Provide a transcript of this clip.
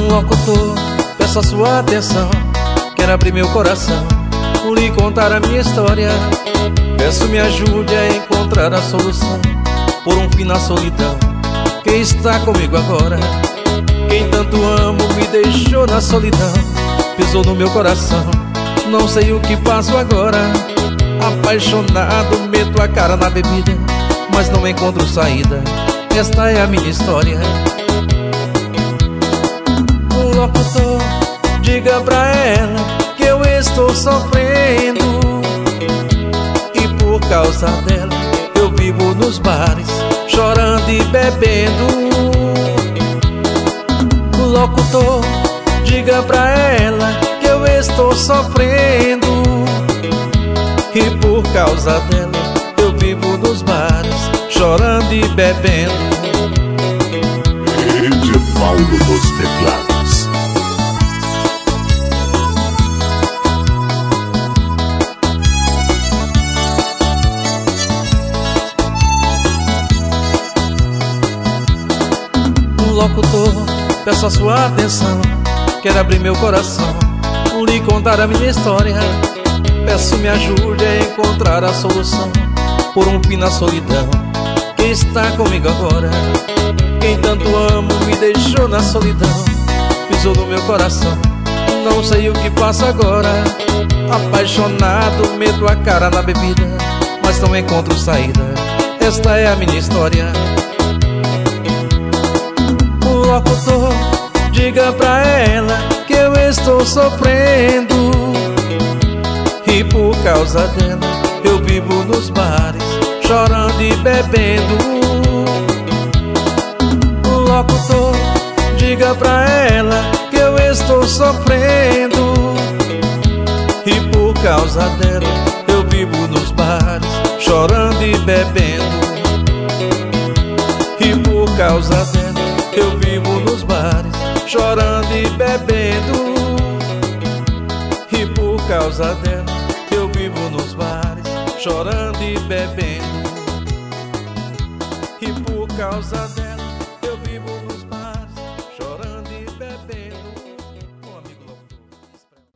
Locutor, peço a sua atenção. Quero abrir meu coração, lhe contar a minha história. Peço me ajude a encontrar a solução por um fim na solidão. Quem está comigo agora? Quem tanto amo me deixou na solidão. Pisou no meu coração, não sei o que faço agora. Apaixonado, meto a cara na bebida, mas não encontro saída. Esta é a minha história. Locutor, diga pra ela que eu estou sofrendo, e por causa dela eu vivo nos bares, chorando e bebendo. Locutor, diga pra ela que eu estou sofrendo, e por causa dela eu vivo nos bares, chorando e bebendo. Edivaldo dos teclados. Locutor, peço a sua atenção. Quero abrir meu coração, lhe contar a minha história. Peço me ajude a encontrar a solução por um fim na solidão. Quem está comigo agora? Quem tanto amo me deixou na solidão. Pisou no meu coração, não sei o que faço agora. Apaixonado, meto a cara na bebida, mas não encontro saída. Esta é a minha história. Locutor, diga pra ela que eu estou sofrendo, e por causa dela eu vivo nos bares, chorando e bebendo. Locutor, diga pra ela que eu estou sofrendo, e por causa dela eu vivo nos bares, chorando e bebendo. E por causa dela eu vivo nos bares, chorando e bebendo. E por causa dela eu vivo nos bares, chorando e bebendo. E por causa dela